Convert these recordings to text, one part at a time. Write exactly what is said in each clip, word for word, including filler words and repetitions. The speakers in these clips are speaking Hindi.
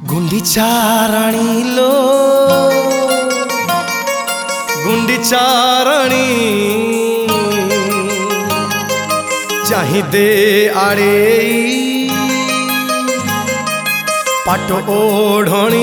गुंडीचा राणी लो गुंडीचा राणी चाहिदे आड़े पाट ओढ़णी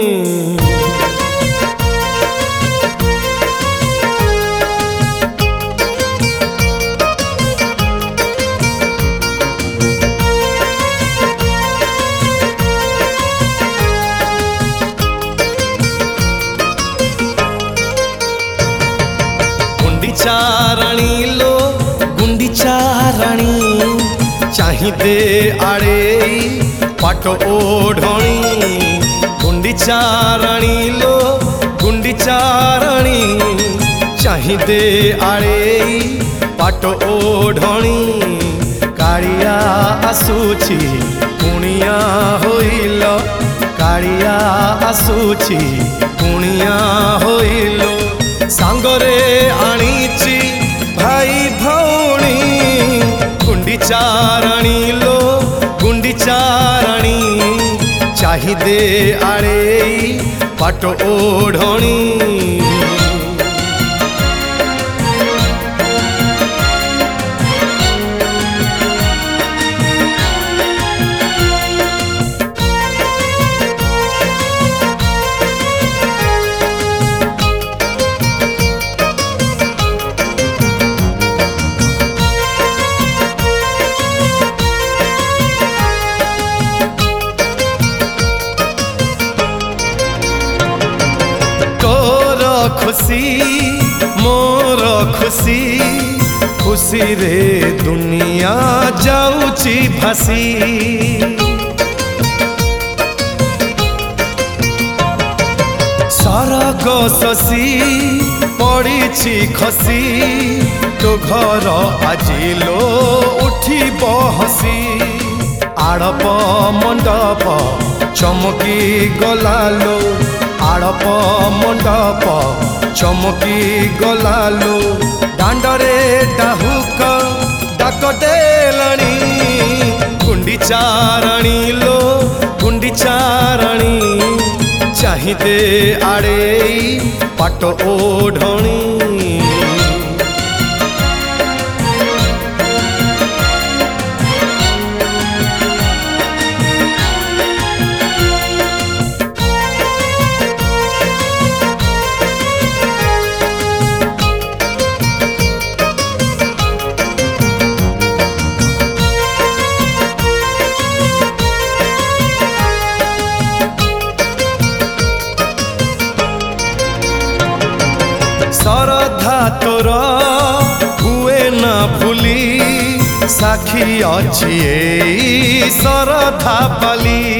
गुंडीचा राणी लो गुंडीचा राणी चाहिदे आड़े पाट ओढ़णी गुंडीचा राणी लो गुंडीचा राणी चाहिदे आड़े पाट ओढ़णी कालिया आसुची कुणिया होइल कालिया आसुची कुणिया होइल सांगरे आनीची भाई भौणी गुंडीचा राणी लो गुंडीचा राणी चाहिदे आड़े पाट ओढ़णी खुशी मोर खुशी खुशी रे दुनिया जाऊची भासी सरग शशी पड़ी खसी तो घर आजिलो उठी हसी आड़प मंडप चमकी गलालो आड़प मंडप चमकी गलालो दांडरे डाहुक डाक देलाणी गुंडीचा राणी लो गुंडीचा राणी चाहिदे आड़े पाट ओढ़णी श्रद्धा तोर हुए न भूली साखी अच्छी श्रद्धा पाली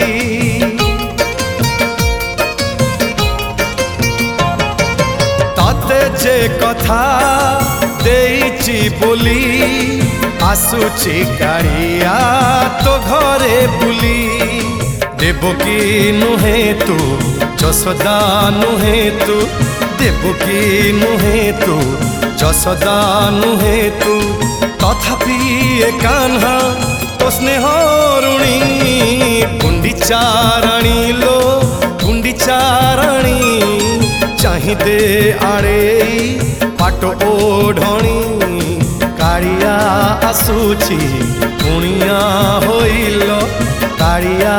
तते जे कथा देइची बोली आसुची कालिया तो घरे बुली देवकी नुहे तू जसोदा नुहे तू देवकी नुहे तू जसोदा नुहे तू तथापि ए कान्हा तो स्नेह ऋणी गुंडीचा राणी लो गुंडीचा राणी चाहिदे आड़े पाट ओढ़णी कालिया आसुची कुणिया होइल कालिया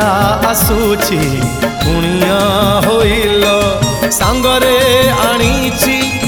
आसुची कुणिया होइल सांगरे आनीची